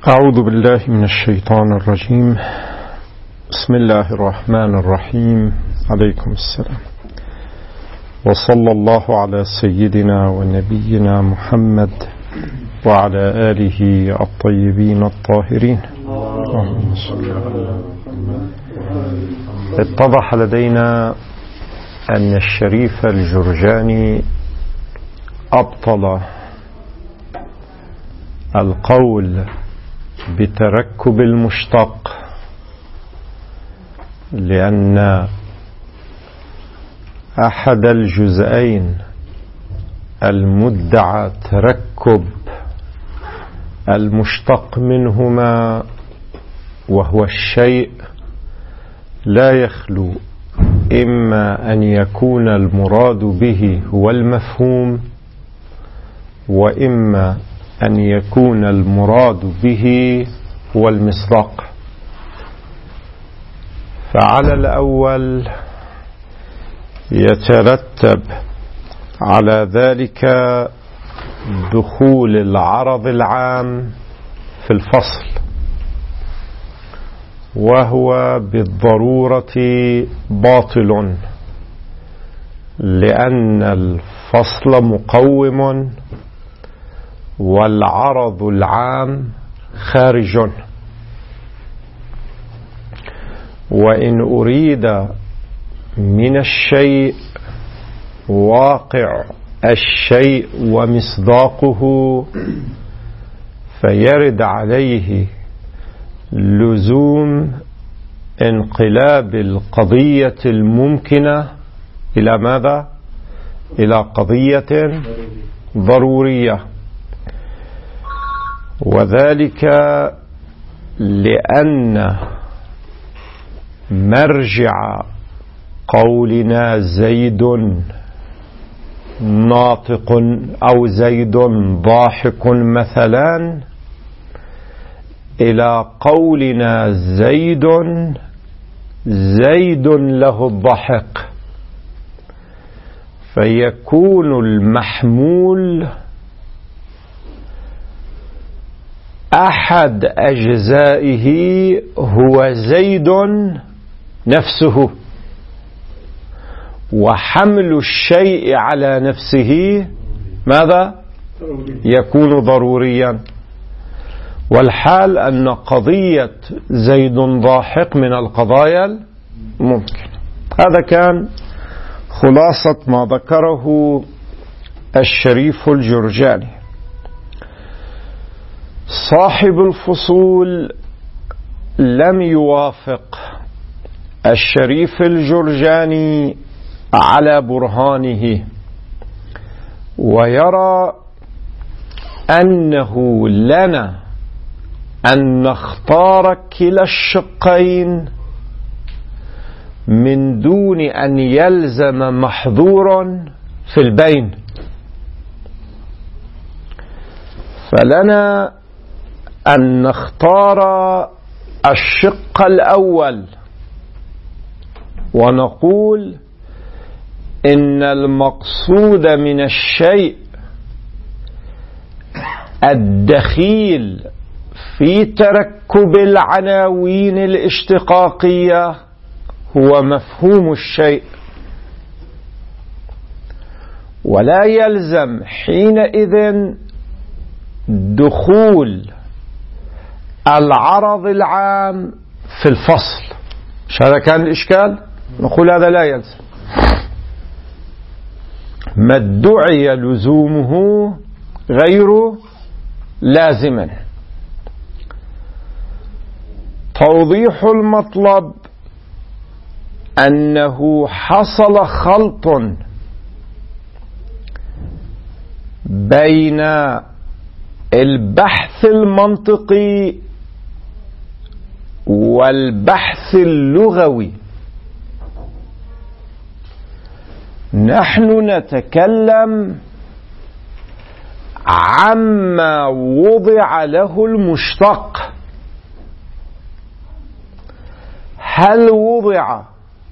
أعوذ بالله من الشيطان الرجيم. بسم الله الرحمن الرحيم. عليكم السلام. وصلى الله على سيدنا ونبينا محمد وعلى آله الطيبين الطاهرين. اتضح لدينا أن الشريف الجرجاني أبطل القول بتركب المشتق، لأن أحد الجزئين المدعى تركب المشتق منهما وهو الشيء لا يخلو إما أن يكون المراد به هو المفهوم، وإما أن يكون المراد به هو المصداق. فعلى الأول يترتب على ذلك دخول العرض العام في الفصل، وهو بالضرورة باطل، لأن الفصل مقوم والعرض العام خارج. وإن أريد من الشيء واقع الشيء ومصداقه، فيرد عليه لزوم انقلاب القضية الممكنة إلى ماذا؟ إلى قضية ضرورية، وذلك لأن مرجع قولنا زيد ناطق أو زيد ضاحك مثلا إلى قولنا زيد له الضحك، فيكون المحمول أحد أجزائه هو زيد نفسه، وحمل الشيء على نفسه ماذا؟ يكون ضروريا. والحال أن قضية زيد ضاحك من القضايا الممكن. هذا كان خلاصة ما ذكره الشريف الجرجاني. صاحب الفصول لم يوافق الشريف الجرجاني على برهانه، ويرى أنه لنا أن نختار كلا الشقين من دون أن يلزم محظور في البين. فلنا أن نختار الشق الأول ونقول إن المقصود من الشيء الدخيل في تركب العناوين الاشتقاقية هو مفهوم الشيء، ولا يلزم حينئذ دخول العرض العام في الفصل. مش هذا كان الإشكال؟ نقول هذا لا يلزم. ما ادعي لزومه غير لازما. توضيح المطلب أنه حصل خلط بين البحث المنطقي والبحث اللغوي. نحن نتكلم عما وضع له المشتق، هل وضع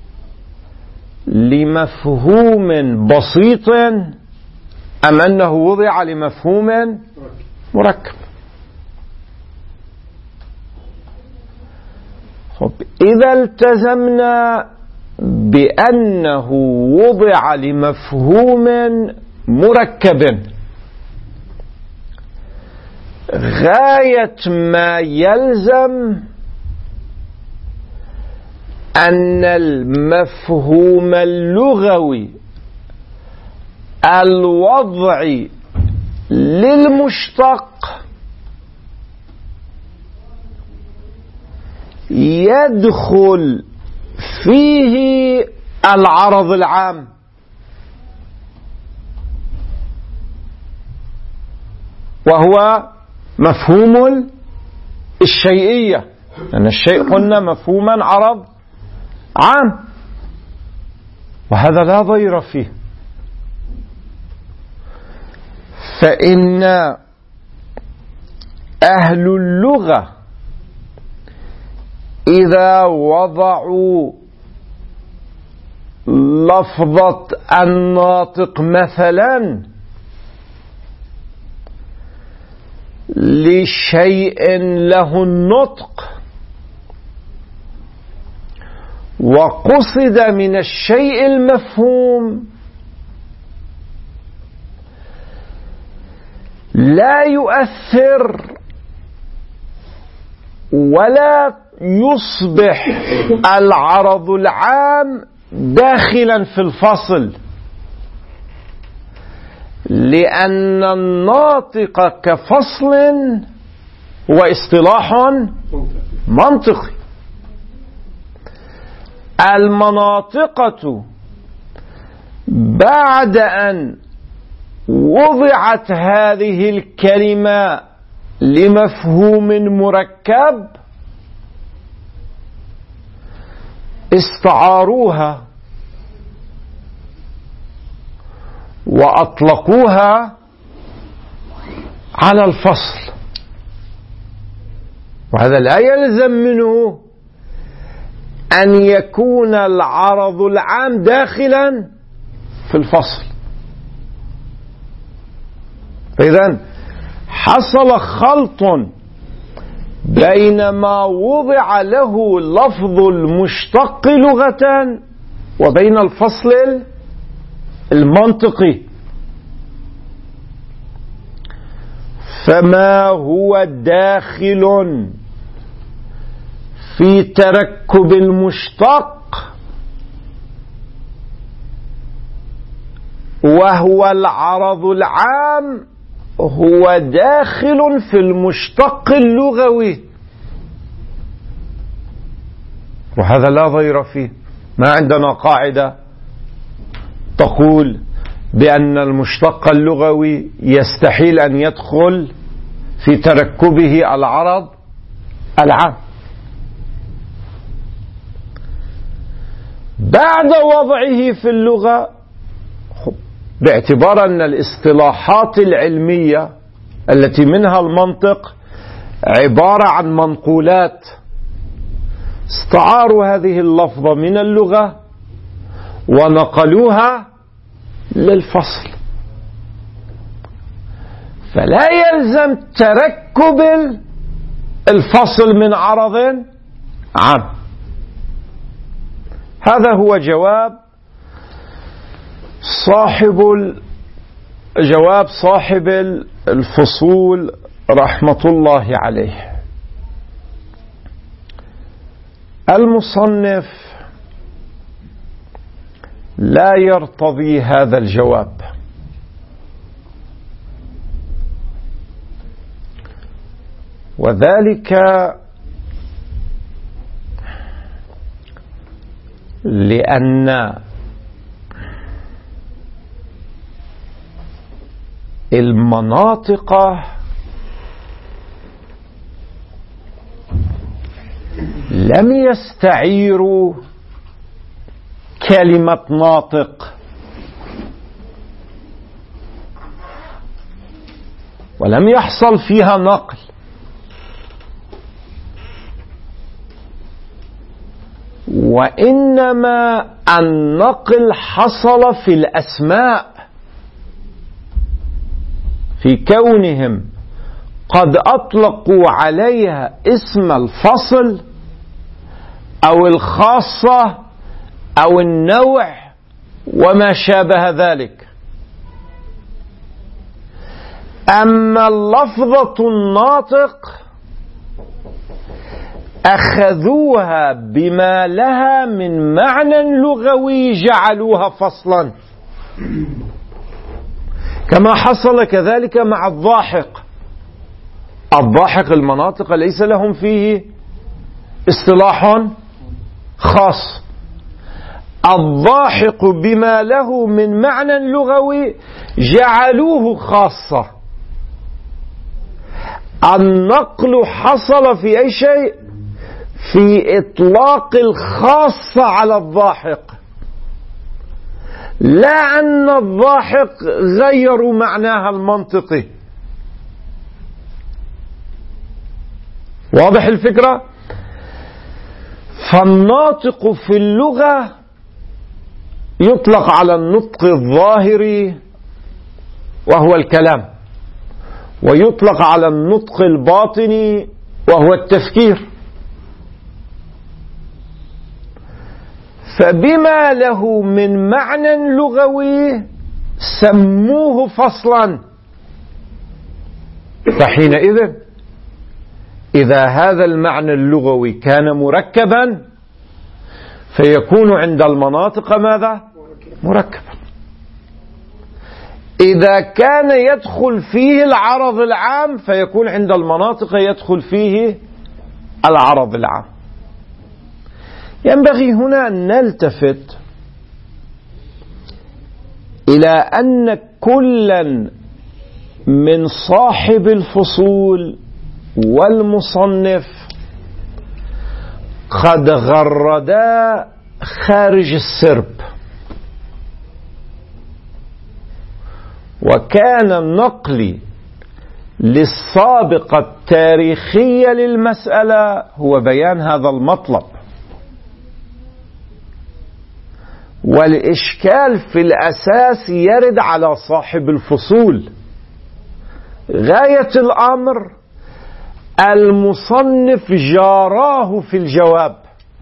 لمفهوم بسيط أم أنه وضع لمفهوم مركب؟ إذا التزمنا بأنه وضع لمفهوم مركب، غاية ما يلزم أن المفهوم اللغوي الوضعي للمشتق يدخل فيه العرض العام، وهو مفهوم الشيئية، لأن الشيء قلنا مفهوما عرض عام، وهذا لا ضير فيه. فإن أهل اللغة إذا وضعوا لفظة الناطق مثلا لشيء له النطق، وقصد من الشيء المفهوم، لا يؤثر ولا يصبح العرض العام داخلا في الفصل، لأن الناطق كفصل هو اصطلاح منطقي. المناطقة بعد أن وضعت هذه الكلمة لمفهوم مركب استعاروها وأطلقوها على الفصل، وهذا لا يلزم منه أن يكون العرض العام داخلا في الفصل. فإذا حصل خلط بين ما وضع له لفظ المشتق لغة وبين الفصل المنطقي. فما هو داخل في تركب المشتق وهو العرض العام هو داخل في المشتق اللغوي، وهذا لا ضير فيه. ما عندنا قاعدة تقول بأن المشتق اللغوي يستحيل أن يدخل في تركبه العرض العام. بعد وضعه في اللغة، باعتبار أن الاصطلاحات العلمية التي منها المنطق عبارة عن منقولات، استعاروا هذه اللفظة من اللغة ونقلوها للفصل، فلا يلزم تركب الفصل من عرض عام. هذا هو جواب صاحب الفصول رحمة الله عليه. المصنف لا يرتضي هذا الجواب، وذلك لأن المناطق لم يستعيروا كلمة ناطق ولم يحصل فيها نقل، وإنما النقل حصل في الأسماء، في كونهم قد أطلقوا عليها اسم الفصل أو الخاصة أو النوع وما شابه ذلك. أما اللفظة الناطق أخذوها بما لها من معنى لغوي جعلوها فصلا، كما حصل كذلك مع الضاحك. الضاحك المناطق ليس لهم فيه اصطلاح خاص، الضاحك بما له من معنى لغوي جعلوه خاصة. النقل حصل في أي شيء؟ في إطلاق الخاصة على الضاحك، لا أن الضاحك غيروا معناها المنطقي. واضح الفكرة؟ فالناطق في اللغة يطلق على النطق الظاهري وهو الكلام، ويطلق على النطق الباطني وهو التفكير. فبما له من معنى لغوي سموه فصلا. فحينئذ إذا هذا المعنى اللغوي كان مركبا فيكون عند المناطق ماذا؟ مركبا. إذا كان يدخل فيه العرض العام فيكون عند المناطق يدخل فيه العرض العام. ينبغي هنا أن نلتفت إلى أن كلا من صاحب الفصول والمصنف قد غردا خارج السرب، وكان النقل للسابقة التاريخية للمسألة هو بيان هذا المطلب. والإشكال في الأساس يرد على صاحب الفصول. غاية الأمر المصنف جاراه في الجواب،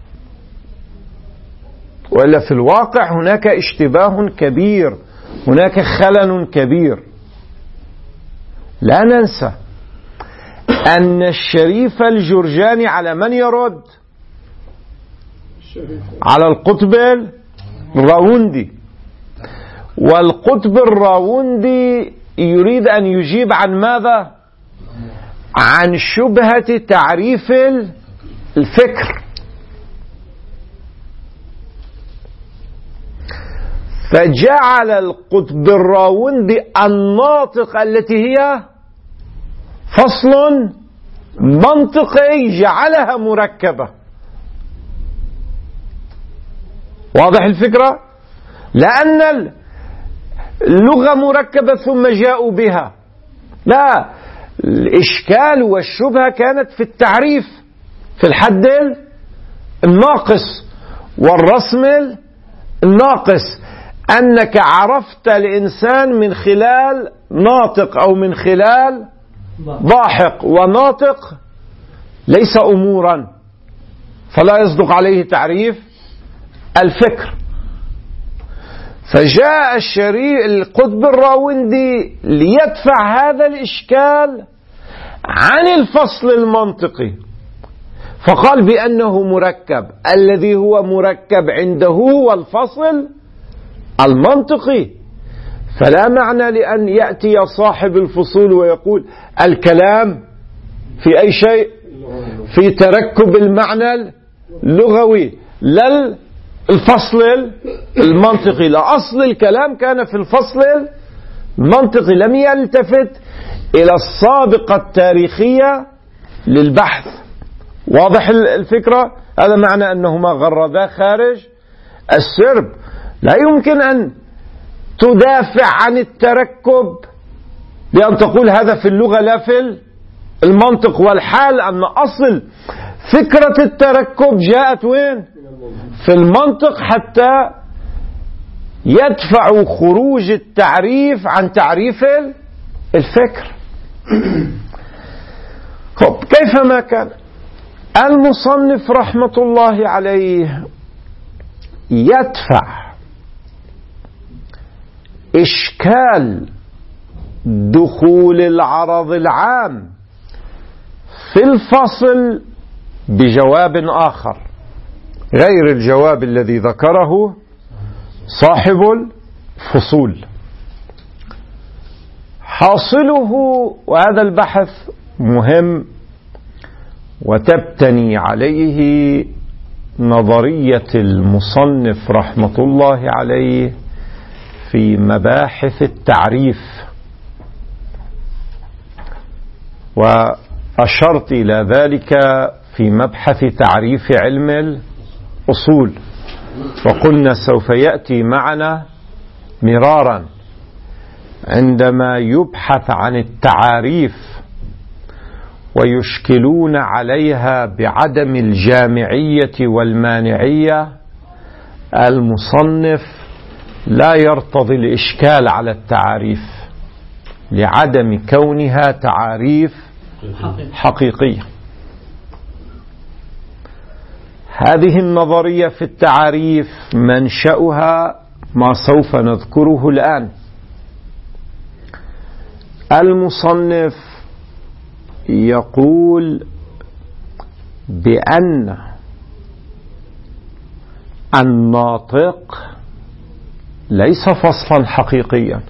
وإلا في الواقع هناك اشتباه كبير، هناك خلل كبير. لا ننسى أن الشريف الجرجاني على من يرد؟ على القطب الراوندي، والقطب الراوندي يريد أن يجيب عن ماذا؟ عن شبهة تعريف الفكر. فجعل القطب الراوندي الناطق التي هي فصل منطقي جعلها مركبة. واضح الفكرة؟ لأن اللغة مركبة ثم جاءوا بها. لا، الإشكال والشبهة كانت في التعريف، في الحد الناقص والرسم الناقص، أنك عرفت الإنسان من خلال ناطق أو من خلال ضاحك، وناطق ليس أمورا فلا يصدق عليه تعريف الفكر. فجاء القطب الراوندي ليدفع هذا الإشكال عن الفصل المنطقي، فقال بأنه مركب. الذي هو مركب عنده هو الفصل المنطقي. فلا معنى لأن يأتي صاحب الفصول ويقول الكلام في أي شيء؟ في تركب المعنى اللغوي، لا الفصل المنطقي. لا، أصل الكلام كان في الفصل المنطقي، لم يلتفت إلى السابقة التاريخية للبحث. واضح الفكرة؟ هذا معنى أنهما غردا خارج السرب. لا يمكن أن تدافع عن التركب بأن تقول هذا في اللغة لا في المنطق، والحال أن أصل فكرة التركب جاءت وين؟ في المنطق، حتى يدفع خروج التعريف عن تعريف الفكر. كيفما كان، المصنف رحمة الله عليه يدفع إشكال دخول العرض العام في الفصل بجواب آخر غير الجواب الذي ذكره صاحب الفصول. حاصله، وهذا البحث مهم وتبتني عليه نظرية المصنف رحمة الله عليه في مباحث التعريف، وأشرت إلى ذلك في مبحث تعريف علم الأصول، وقلنا سوف يأتي معنا مرارا عندما يبحث عن التعاريف ويشكلون عليها بعدم الجامعية والمانعية، المصنف لا يرتضي الإشكال على التعاريف لعدم كونها تعاريف حقيقية. هذه النظرية في التعاريف منشأها ما سوف نذكره الآن. المصنف يقول بأن الناطق ليس فصلا حقيقيا،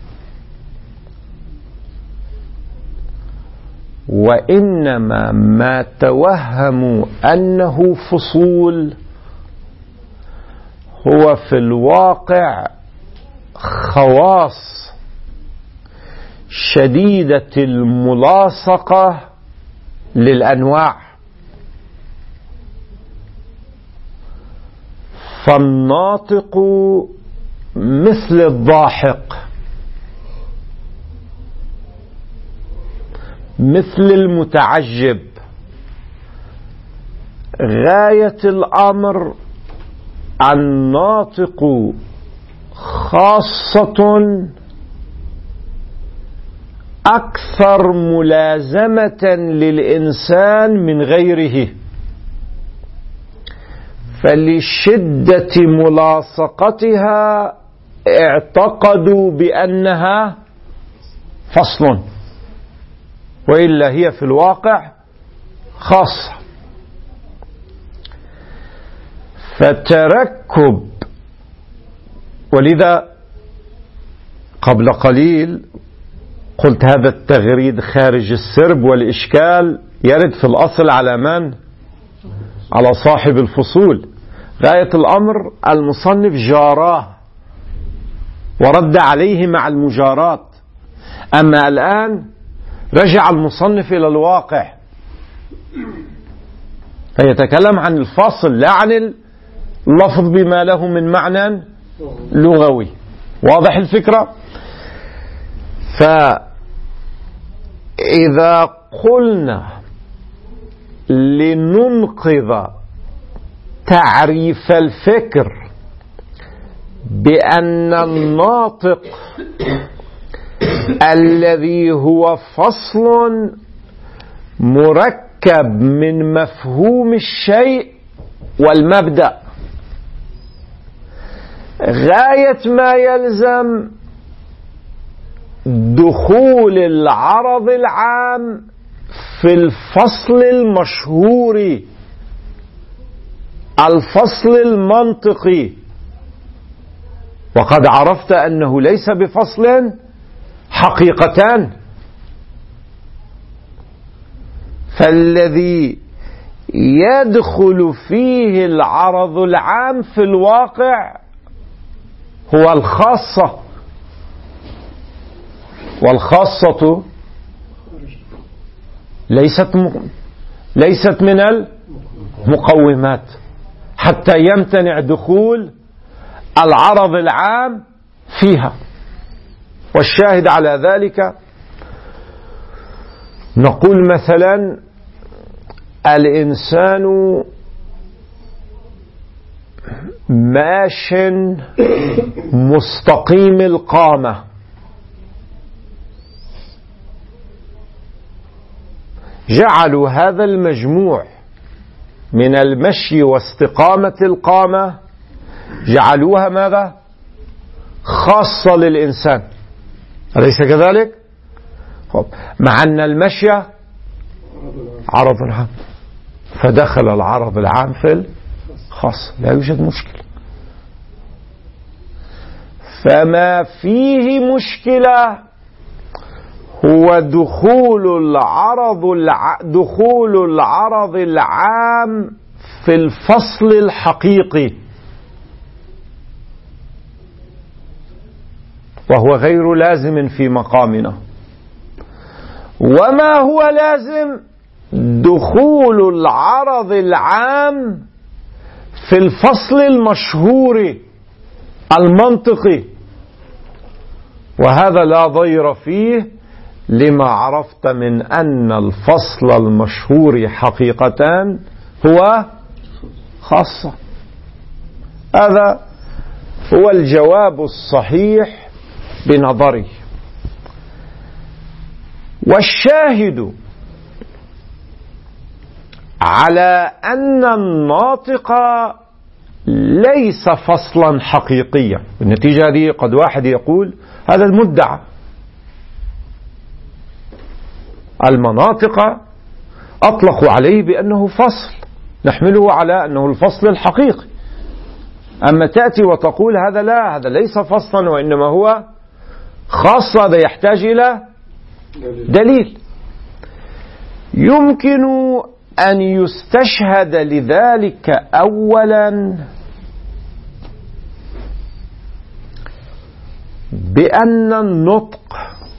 وإنما ما توهموا أنه فصول هو في الواقع خواص شديدة الملاصقة للأنواع. فالناطق مثل الضاحك، مثل المتعجب، غاية الأمر الناطق خاصة أكثر ملازمة للإنسان من غيره، فلشدة ملاصقتها اعتقدوا بأنها فصل، وإلا هي في الواقع خاصة. فتركب، ولذا قبل قليل قلت هذا التغريد خارج السرب والإشكال يرد في الأصل على من؟ على صاحب الفصول. غاية الأمر المصنف جاراه ورد عليه مع المجارات، أما الآن رجع المصنف إلى الواقع فيتكلم عن الفصل لا عن اللفظ بما له من معنى لغوي. واضح الفكرة؟ فإذا قلنا لننقذ تعريف الفكر بأن الناطق الذي هو فصل مركب من مفهوم الشيء والمبدأ، غاية ما يلزم دخول العرض العام في الفصل المشهور، الفصل المنطقي، وقد عرفت أنه ليس بفصل حقيقتان. فالذي يدخل فيه العرض العام في الواقع هو الخاصة، والخاصة ليست من المقومات حتى يمتنع دخول العرض العام فيها. والشاهد على ذلك نقول مثلا الإنسان ماش مستقيم القامة، جعلوا هذا المجموع من المشي واستقامة القامة جعلوها ماذا؟ خاصة للإنسان، أليس كذلك؟ مع أن المشي عرض عام، فدخل العرض العام في الخاص، لا يوجد مشكلة. فما فيه مشكلة هو دخول العرض العام في الفصل الحقيقي، وهو غير لازم في مقامنا. وما هو لازم دخول العرض العام في الفصل المشهور المنطقي، وهذا لا ضير فيه لما عرفت من أن الفصل المشهور حقيقة هو خاصة. هذا هو الجواب الصحيح بنظري. والشاهد على أن الناطق ليس فصلا حقيقيا، النتيجة هذه قد واحد يقول هذا المدعى، المناطق أطلقوا عليه بأنه فصل، نحمله على أنه الفصل الحقيقي. أما تأتي وتقول هذا لا، هذا ليس فصلا وإنما هو خاص، هذا يحتاج إلى دليل. يمكن أن يستشهد لذلك أولا بأن النطق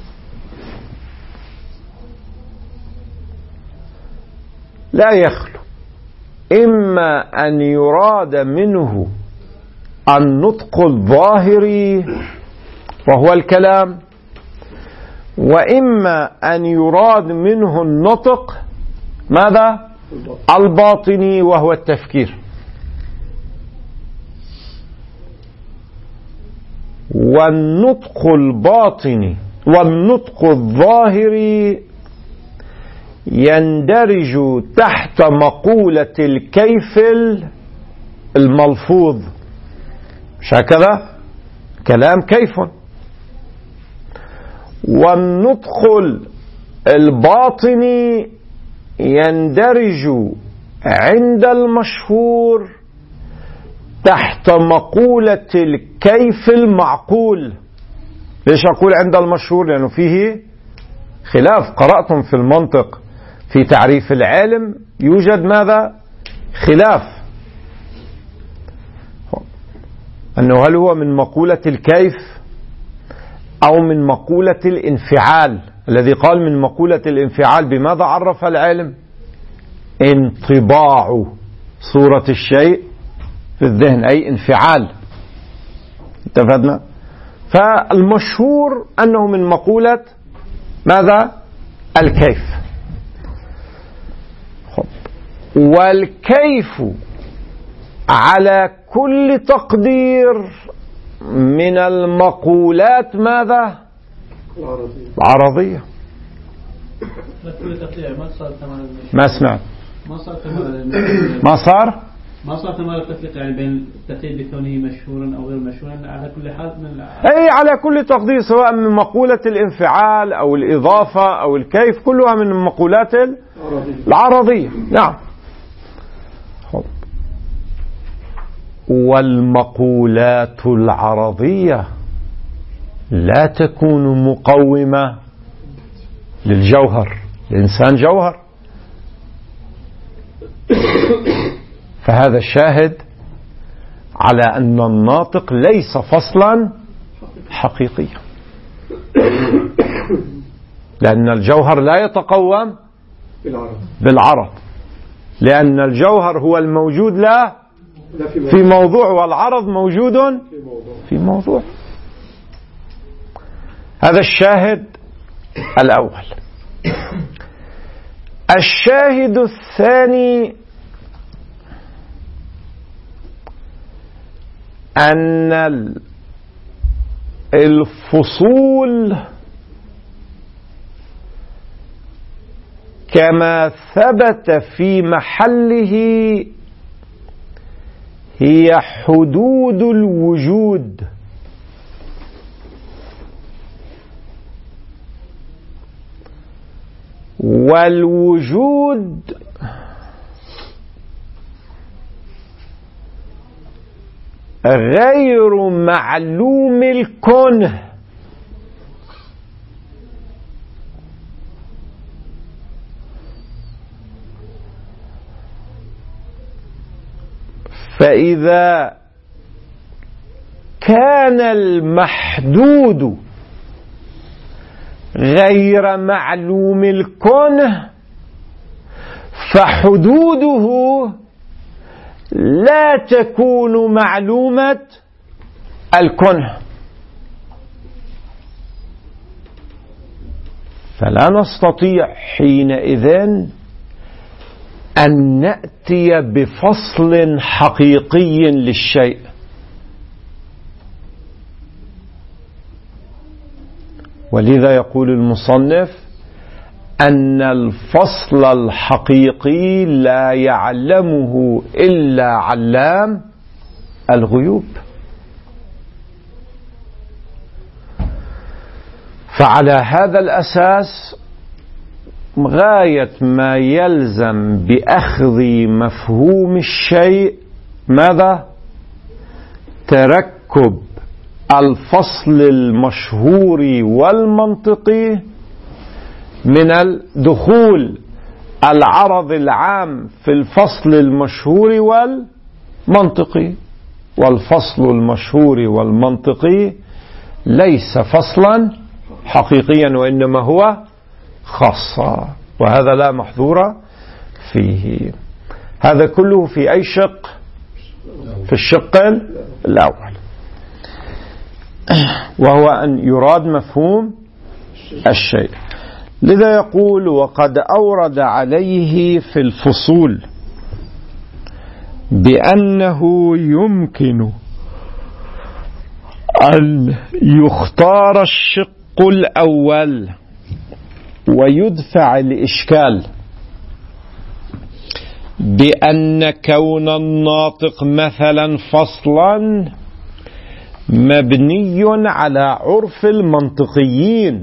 لا يخلو إما أن يراد منه النطق الظاهري وهو الكلام، وإما أن يراد منه النطق ماذا؟ الباطني وهو التفكير. والنطق الباطني والنطق الظاهري يندرج تحت مقولة الكيف الملفوظ، مش هكذا؟ كلام كيف. والنطق الباطني يندرج عند المشهور تحت مقولة الكيف المعقول. ليش أقول عند المشهور؟ لأنه فيه خلاف. قرأتم في المنطق في تعريف العلم يوجد ماذا؟ خلاف، أنه هل هو من مقولة الكيف أو من مقولة الانفعال. الذي قال من مقولة الانفعال بماذا عرف العلم؟ انطباع صورة الشيء في الذهن، أي انفعال. اتفقنا؟ فالمشهور أنه من مقولة ماذا؟ الكيف. والكيف على كل تقدير من المقولات ماذا؟ العرضية. ما سمعت. ما صار تمام التفريق يعني بين التقييد بكونه مشهورا أو غير مشهورا على كل حال أي على كل تقدير، سواء من مقولة الانفعال أو الإضافة أو الكيف، كلها من المقولات العرضية. نعم. والمقولات العرضية لا تكون مقومة للجوهر. الإنسان جوهر، فهذا الشاهد على أن الناطق ليس فصلا حقيقيا، لأن الجوهر لا يتقوم بالعرض، لأن الجوهر هو الموجود لا في موضوع، والعرض موجود في موضوع. هذا الشاهد الأول. الشاهد الثاني أن الفصول كما ثبت في محله هي حدود الوجود، والوجود غير معلوم الكنه، فإذا كان المحدود غير معلوم الكنه فحدوده لا تكون معلومة الكنه، فلا نستطيع حينئذ أن نأتي بفصل حقيقي للشيء. ولذا يقول المصنف أن الفصل الحقيقي لا يعلمه إلا علام الغيوب. فعلى هذا الأساس غاية ما يلزم بأخذ مفهوم الشيء ماذا؟ تركب الفصل المشهور والمنطقي من الدخول العرض العام في الفصل المشهور والمنطقي، والفصل المشهور والمنطقي ليس فصلا حقيقيا وإنما هو خاصة، وهذا لا محظور فيه. هذا كله في أي شق؟ في الشق الأول، وهو أن يراد مفهوم الشيء. لذا يقول وقد أورد عليه في الفصول بأنه يمكن أن يختار الشق الأول ويدفع الإشكال بأن كون الناطق مثلا فصلا مبني على عرف المنطقيين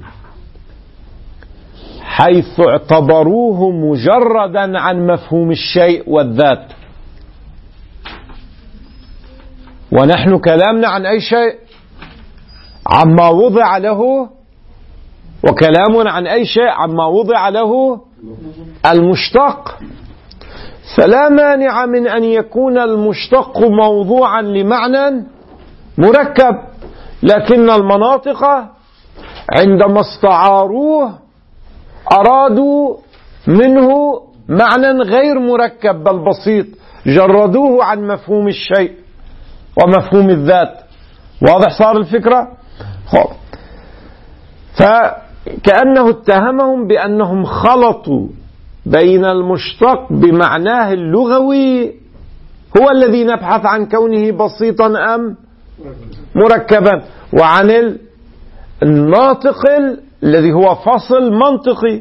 حيث اعتبروه مجردا عن مفهوم الشيء والذات، ونحن كلامنا عن أي شيء؟ عما وضع له، وكلامنا عن أي شيء؟ عما وضع له المشتق. فلا مانع من أن يكون المشتق موضوعا لمعنى مركب، لكن المناطق عندما استعاروه أرادوا منه معنى غير مركب بل بسيط، جردوه عن مفهوم الشيء ومفهوم الذات. واضح صار الفكرة؟ فكأنه اتهمهم بأنهم خلطوا بين المشتق بمعناه اللغوي هو الذي نبحث عن كونه بسيطا أم مركبا، وعن الناطق الذي هو فصل منطقي.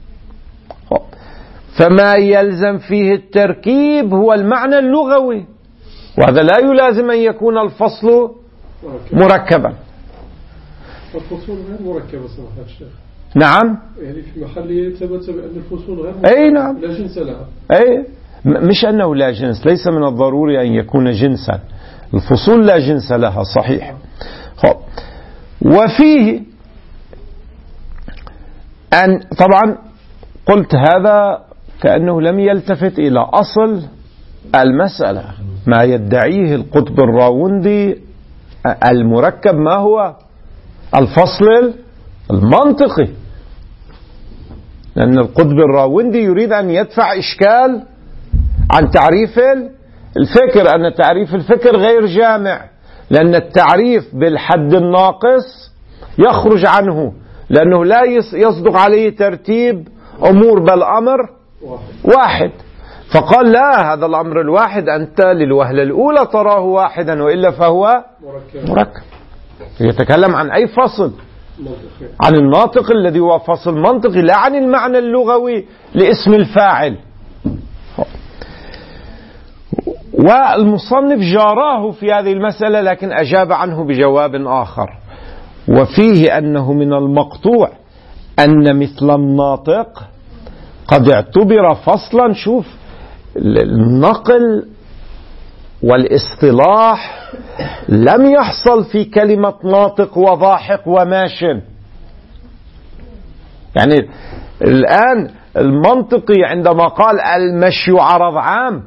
فما يلزم فيه التركيب هو المعنى اللغوي، وهذا لا يلازم أن يكون الفصل مركبا. الفصول غير مركبة صراحة الشيخ. نعم، يعني في محل ثبت بأن الفصول غير مركبة. أي نعم، لا جنس لها. أي مش أنه لا جنس، ليس من الضروري أن يكون جنسا، الفصول لا جنس لها صحيح. وفيه أن طبعا قلت هذا كأنه لم يلتفت إلى أصل المسألة، ما يدعيه القطب الراوندي المركب ما هو؟ الفصل المنطقي، لأن القطب الراوندي يريد أن يدفع إشكال عن تعريف الفكر، أن تعريف الفكر غير جامع، لأن التعريف بالحد الناقص يخرج عنه، لأنه لا يصدق عليه ترتيب أمور بل أمر واحد. فقال لا، هذا الأمر الواحد أنت للوهلة الأولى تراه واحدا وإلا فهو مركب. يتكلم عن أي فصل؟ عن الناطق الذي هو فصل منطقي، لا عن المعنى اللغوي لاسم الفاعل. والمصنف جاراه في هذه المسألة لكن أجاب عنه بجواب آخر، وفيه أنه من المقطوع أن مثل الناطق قد اعتبر فصلا. شوف النقل والاصطلاح لم يحصل في كلمة ناطق وضاحك وماش. يعني الآن المنطقي عندما قال المشي عرض عام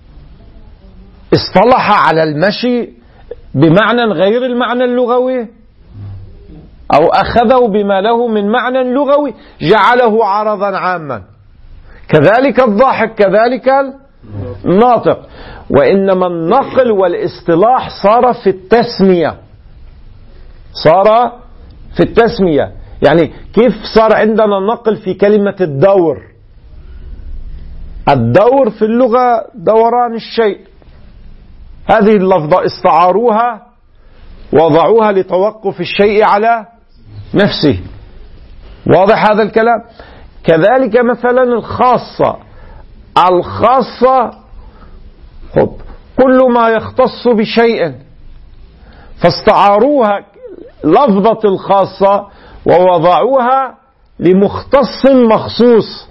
اصطلح على المشي بمعنى غير المعنى اللغوي، أو أخذه بما له من معنى لغوي جعله عرضا عاما. كذلك الضاحك، كذلك الناطق. وإنما النقل والاصطلاح صار في التسمية، صار في التسمية. يعني كيف صار عندنا نقل في كلمة الدور؟ الدور في اللغة دوران الشيء، هذه اللفظة استعاروها وضعوها لتوقف الشيء على نفسه. واضح هذا الكلام؟ كذلك مثلا الخاصة، الخاصة كل ما يختص بشيء، فاستعاروها لفظة الخاصة ووضعوها لمختص مخصوص.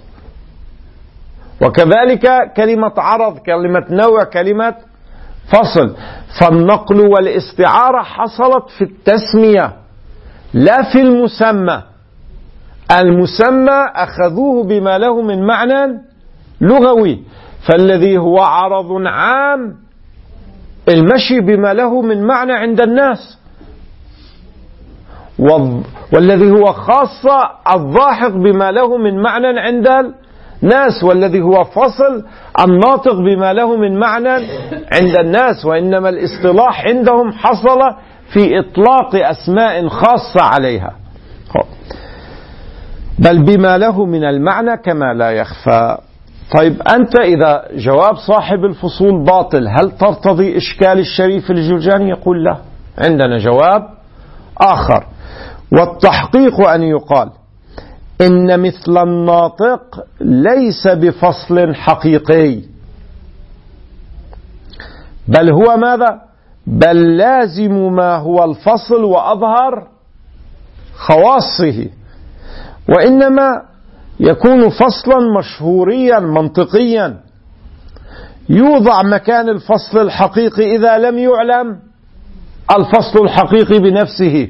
وكذلك كلمة عرض، كلمة نوع، كلمة فصل. فالنقل والاستعارة حصلت في التسمية لا في المسمى. المسمى أخذوه بما له من معنى لغوي، فالذي هو عرض عام المشي بما له من معنى عند الناس، والذي هو خاصة الضاحك بما له من معنى عند الناس، والذي هو فصل الناطق بما له من معنى عند الناس. وإنما الاصطلاح عندهم حصل في إطلاق أسماء خاصة عليها، بل بما له من المعنى كما لا يخفى. طيب أنت إذا جواب صاحب الفصول باطل، هل ترتضي إشكال الشريف الجرجاني؟ يقول لا، عندنا جواب آخر. والتحقيق أن يقال إن مثل الناطق ليس بفصل حقيقي، بل هو ماذا؟ بل لازم ما هو الفصل وأظهر خواصه، وإنما يكون فصلا مشهوريا منطقيا يوضع مكان الفصل الحقيقي إذا لم يعلم الفصل الحقيقي بنفسه.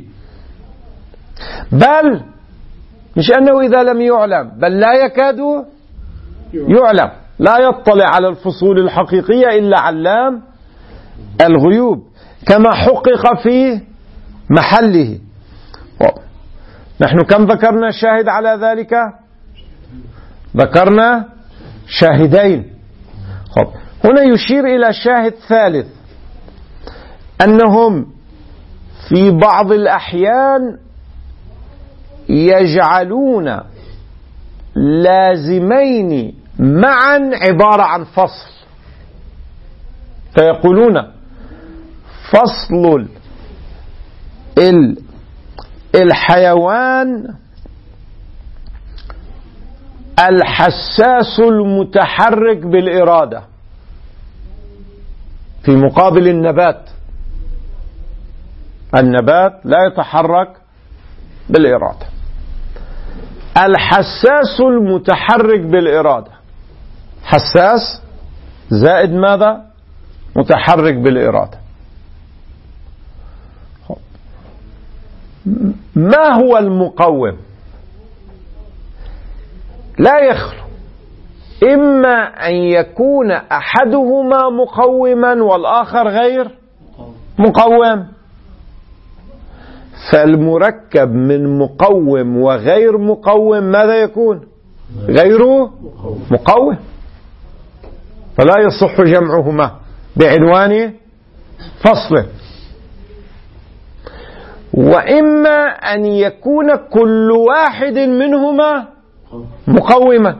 بل مش أنه إذا لم يعلم، بل لا يكاد يعلم، لا يطلع على الفصول الحقيقية إلا علام الغيوب، كما حقق في محله. نحن كم ذكرنا شاهد على ذلك؟ ذكرنا شاهدين. هنا يشير إلى شاهد ثالث، أنهم في بعض الأحيان يجعلون لازمين معا عبارة عن فصل، فيقولون فصل الحيوان الحساس المتحرك بالإرادة في مقابل النبات. النبات لا يتحرك بالإرادة. الحساس المتحرك بالإرادة، حساس زائد ماذا؟ متحرك بالإرادة. ما هو المقوم؟ لا يخلو إما أن يكون أحدهما مقوما والآخر غير مقوم. فالمركب من مقوم وغير مقوم ماذا يكون؟ غير مقوم، فلا يصح جمعهما بعنوان فصل. وإما أن يكون كل واحد منهما مقوما،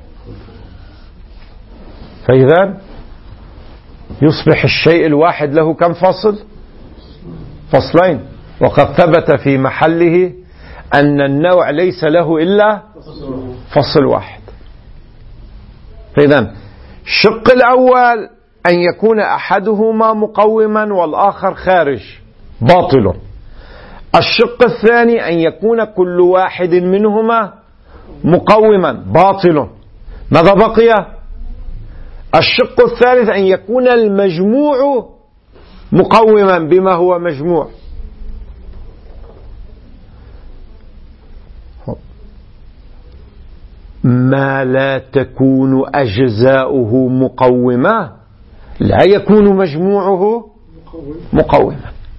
فإذا يصبح الشيء الواحد له كم فصل؟ فصلين. وقد ثبت في محله أن النوع ليس له إلا فصل واحد. فإذن الشق الأول أن يكون أحدهما مقوما والآخر خارج، باطل. الشق الثاني أن يكون كل واحد منهما مقوما، باطل. ماذا بقي؟ الشق الثالث أن يكون المجموع مقوما بما هو مجموع. ما لا تكون أجزاؤه مقومة لا يكون مجموعه مقوما.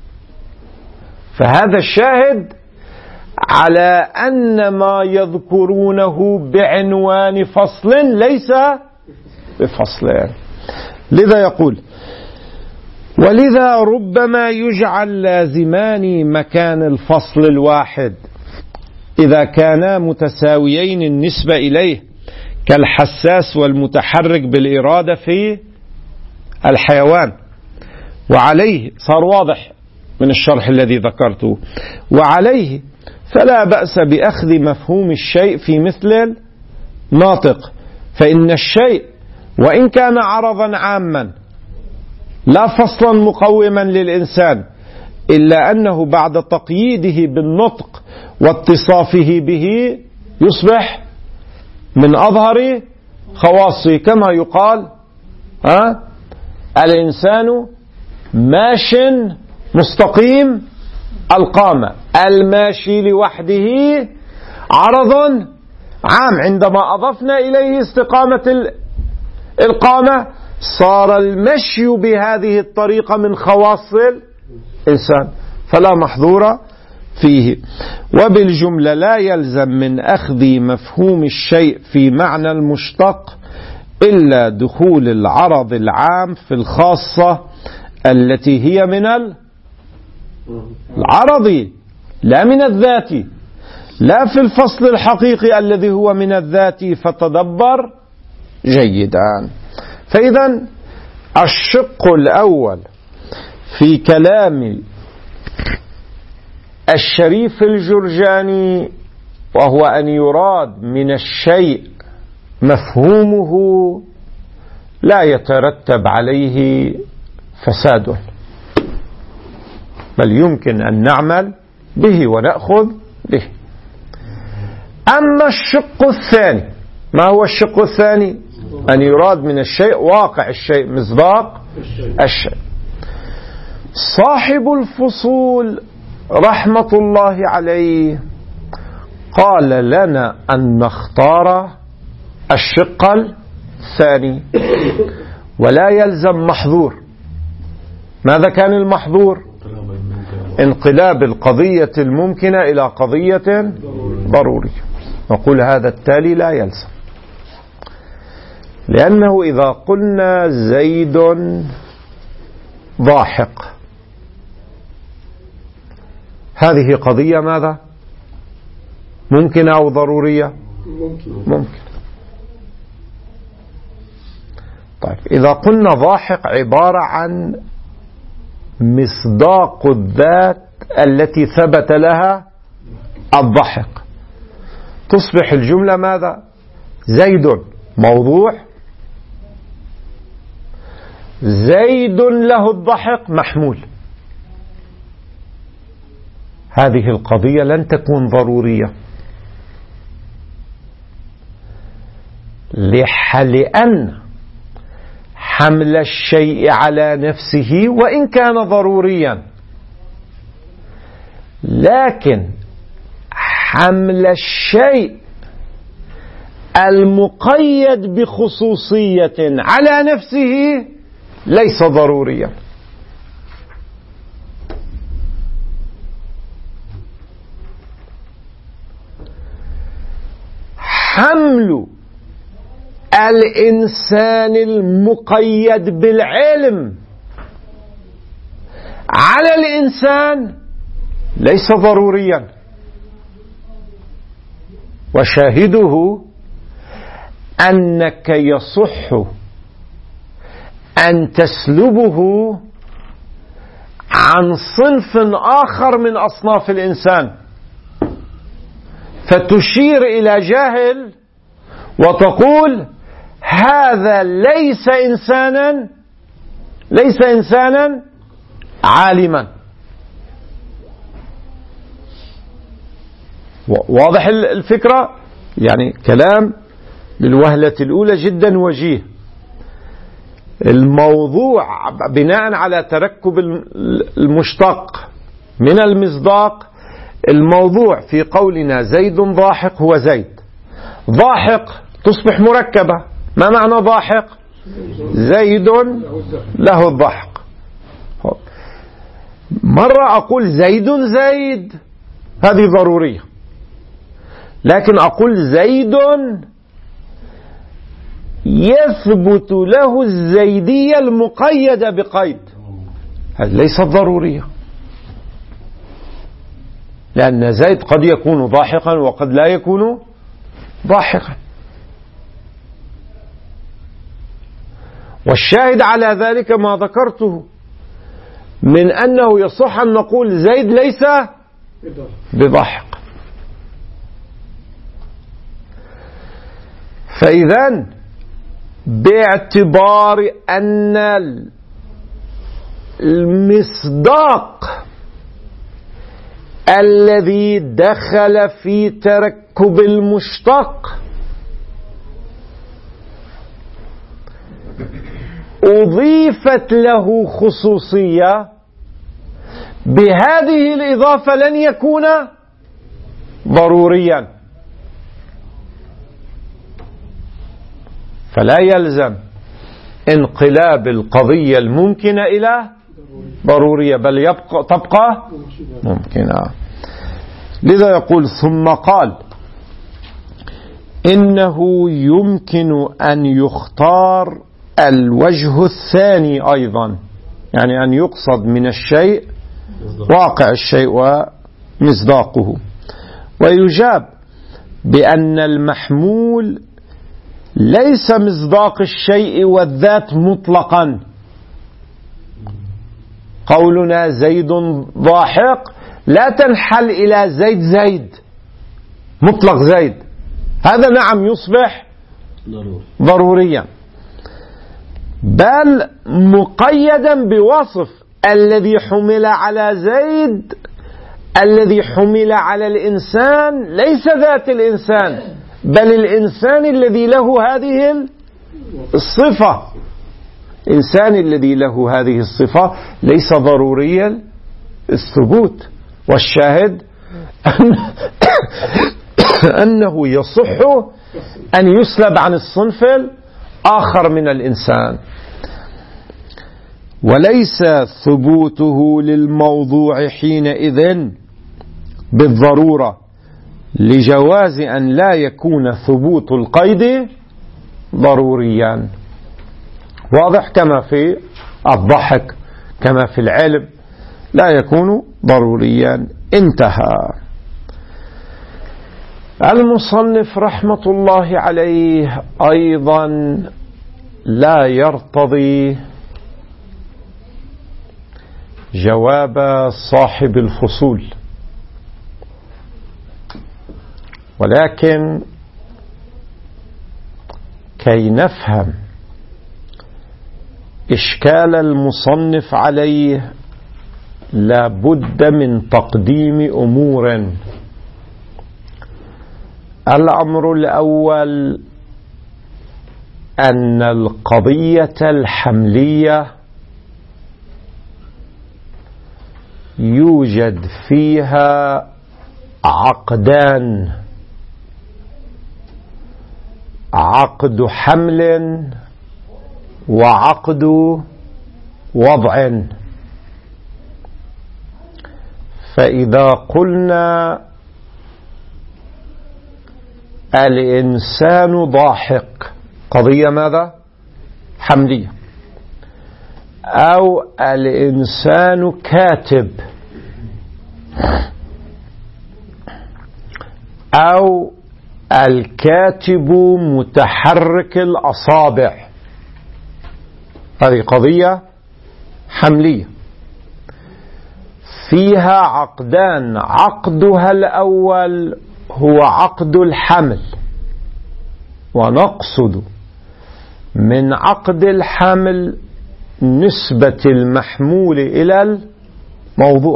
فهذا الشاهد على أن ما يذكرونه بعنوان فصل ليس بفصل. لذا يقول: ولذا ربما يجعل لازمان مكان الفصل الواحد إذا كانا متساويين النسبة إليه، كالحساس والمتحرك بالإرادة في الحيوان. وعليه صار واضح من الشرح الذي ذكرته. وعليه فلا بأس بأخذ مفهوم الشيء في مثل الناطق، فإن الشيء وإن كان عرضا عاما لا فصلا مقوما للإنسان، إلا أنه بعد تقييده بالنطق واتصافه به يصبح من أظهر خواصه، كما يقال الإنسان ماش مستقيم القامة. الماشي لوحده عرض عام، عندما أضفنا إليه استقامة القامة صار المشي بهذه الطريقة من خواص الإنسان، فلا محظور فيه. وبالجملة لا يلزم من أخذ مفهوم الشيء في معنى المشتق إلا دخول العرض العام في الخاصة التي هي من العرض لا من الذات، لا في الفصل الحقيقي الذي هو من الذات. فتدبر جيدا. فإذا الشق الأول في كلام الشريف الجرجاني وهو أن يراد من الشيء مفهومه لا يترتب عليه فساد، بل يمكن أن نعمل به ونأخذ به. أما الشق الثاني، ما هو الشق الثاني؟ أن يراد من الشيء واقع الشيء، مصداق الشيء. صاحب الفصول رحمة الله عليه قال لنا أن نختار الشق الثاني ولا يلزم محظور. ماذا كان المحظور؟ انقلاب القضية الممكنة إلى قضية ضرورية. نقول هذا التالي لا يلزم، لأنه إذا قلنا زيد ضاحك، هذه قضية ماذا؟ ممكنة أو ضرورية؟ ممكن. طيب إذا قلنا ضاحك عبارة عن مصداق الذات التي ثبت لها الضحك، تصبح الجملة ماذا؟ زيد موضوع، زيد له الضحك محمول. هذه القضية لن تكون ضرورية، لأن حمل الشيء على نفسه وإن كان ضروريا، لكن حمل الشيء المقيد بخصوصية على نفسه ليس ضروريا. حمل الإنسان المقيد بالعلم على الإنسان ليس ضروريا، وشاهده أنك يصح أن تسلبه عن صنف آخر من أصناف الإنسان. فتشير إلى جاهل وتقول هذا ليس إنسانا عالما. واضح الفكرة؟ يعني كلام للوهلة الأولى جدا وجيه. الموضوع بناء على تركب المشتق من المصداق، الموضوع في قولنا زيد ضاحك هو زيد. ضاحك تصبح مركبة. ما معنى ضاحك؟ زيد له الضحك. مرة أقول زيد هذه ضرورية، لكن أقول زيد يثبت له الزيدية المقيدة بقيد، هذه ليست ضرورية، لأن زيد قد يكون ضاحكا وقد لا يكون ضاحكا. والشاهد على ذلك ما ذكرته من أنه يصح أن نقول زيد ليس بضاحك. فإذن باعتبار أن المصداق الذي دخل في تركب المشتق أضيفت له خصوصية، بهذه الإضافة لن يكون ضروريا، فلا يلزم انقلاب القضية الممكنة إلى ضرورية، بل تبقى ممكنة. لذا يقول ثم قال إنه يمكن أن يختار الوجه الثاني أيضا، يعني أن يقصد من الشيء واقع الشيء ومصداقه، ويجاب بأن المحمول ليس مصداق الشيء والذات مطلقا. قولنا زيد ضاحك لا تنحل إلى زيد مطلق زيد، هذا نعم يصبح ضروريا، بل مقيدا بوصف الذي حمل على زيد، الذي حمل على الإنسان ليس ذات الإنسان، بل الإنسان الذي له هذه الصفة. الإنسان الذي له هذه الصفة ليس ضروري الثبوت. والشاهد أنه يصح أن يسلب عن الصنف الآخر من الإنسان، وليس ثبوته للموضوع حينئذ بالضرورة، لجواز أن لا يكون ثبوت القيد ضروريا. واضح؟ كما في الضحك، كما في العلم لا يكون ضروريا. انتهى. المصنف رحمة الله عليه أيضا لا يرتضي جواب صاحب الفصول، ولكن كي نفهم إشكال المصنف عليه لا بد من تقديم أمور. الأمر الأول أن القضية الحملية يوجد فيها عقدان: عقد حمل وعقد وضع. فإذا قلنا الإنسان ضاحك، قضية ماذا؟ حملية. أو الإنسان كاتب، أو الكاتب متحرك الأصابع، هذه قضية حملية فيها عقدان: عقدها الأول هو عقد الحمل، ونقصد من عقد الحمل نسبة المحمول إلى الموضوع،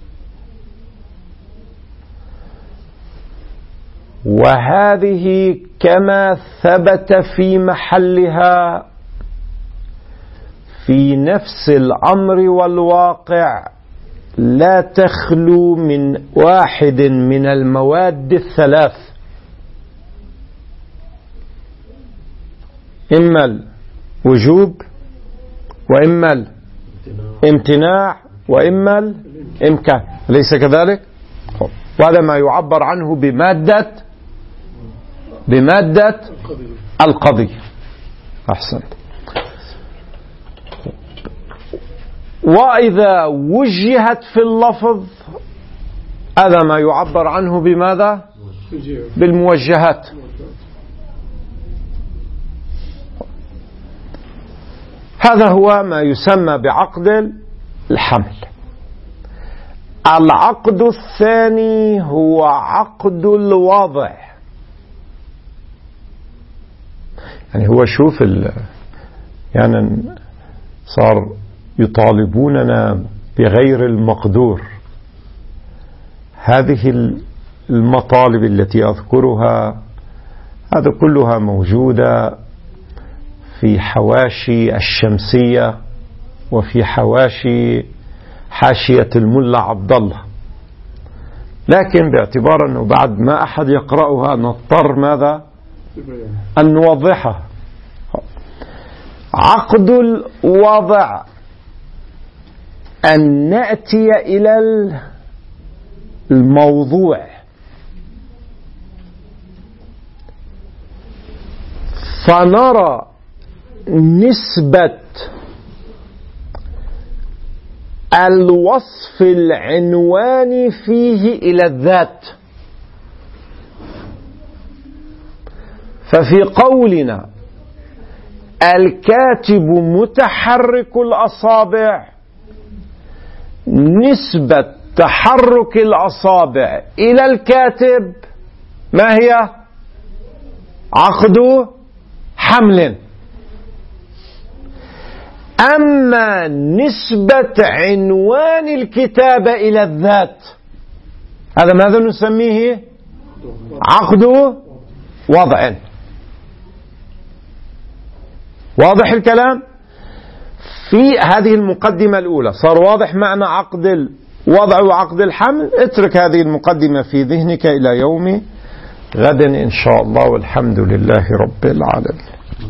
وهذه كما ثبت في محلها في نفس الأمر والواقع لا تخلو من واحد من المواد الثلاث: إما الوجوب، وإما الامتناع، وإما الإمكان. ليس كذلك؟ وهذا ما يعبر عنه بمادة القضية. أحسنت. وإذا وجهت في اللفظ هذا ما يعبر عنه بماذا؟ بالموجهات. هذا هو ما يسمى بعقد الحمل. العقد الثاني هو عقد الوضع. يعني هو شوف يعني صار يطالبوننا بغير المقدور. هذه المطالب التي أذكرها هذا كلها موجودة في حواشي الشمسية وفي حاشية الملا عبد الله، لكن باعتبار أنه بعد ما أحد يقرأها نضطر ماذا؟ أن نوضحها. عقد الوضع أن نأتي إلى الموضوع فنرى نسبة الوصف العنواني فيه إلى الذات. ففي قولنا الكاتب متحرك الأصابع، نسبة تحرك الأصابع إلى الكاتب ما هي؟ عقد حمل. أما نسبة عنوان الكتابة إلى الذات هذا ماذا نسميه؟ عقد وضع. واضح الكلام؟ في هذه المقدمة الأولى صار واضح معنى عقد الوضع وعقد الحمل. اترك هذه المقدمة في ذهنك إلى يوم غد إن شاء الله، والحمد لله رب العالمين.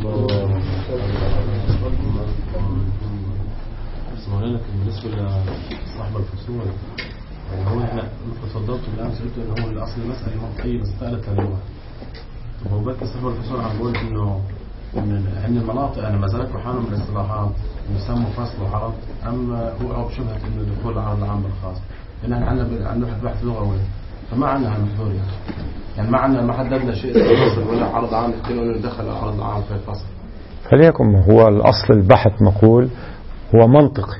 بالنسبة لصاحب الفصول، يعني هو احنا تفضلت الآن سألت إنه هو الأصل المسألة منطقية بس سألت اللغة. طب هو بك صاحب الفصول عم بقول إنه إن المناطق أنا ما زالت حالهم من الاصطلاحات يسموا فصل وعرض، أما هو أو بشبهة إنه دخول العرض العام بالخاص، لأن احنا عندنا بحث لغوي فما عندنا هالمحظور يعني ما عندنا ما حددنا شيء فصل ولا عرض عام يحكي إنه ندخل العرض العام في الفصل. فليكن هو الأصل البحث مقول هو منطقي،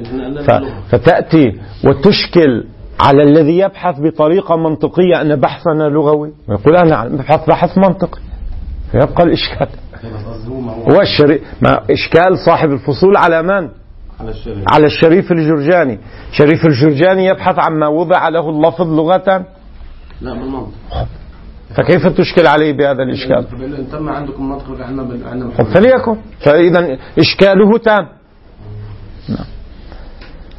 فتأتي وتشكل على الذي يبحث بطريقة منطقية أن بحثنا لغوي ويقول أنا بحث بحث منطقي، فيبقى الإشكال. هو ما إشكال صاحب الفصول على من؟ على الشريف الجرجاني. شريف الجرجاني يبحث عما وضع له اللفظ لغة؟ لا بالمنطق. فكيف تشكل عليه بهذا الإشكال؟ تم عندكم منطق عندنا فليكن، فإذا إشكاله تام.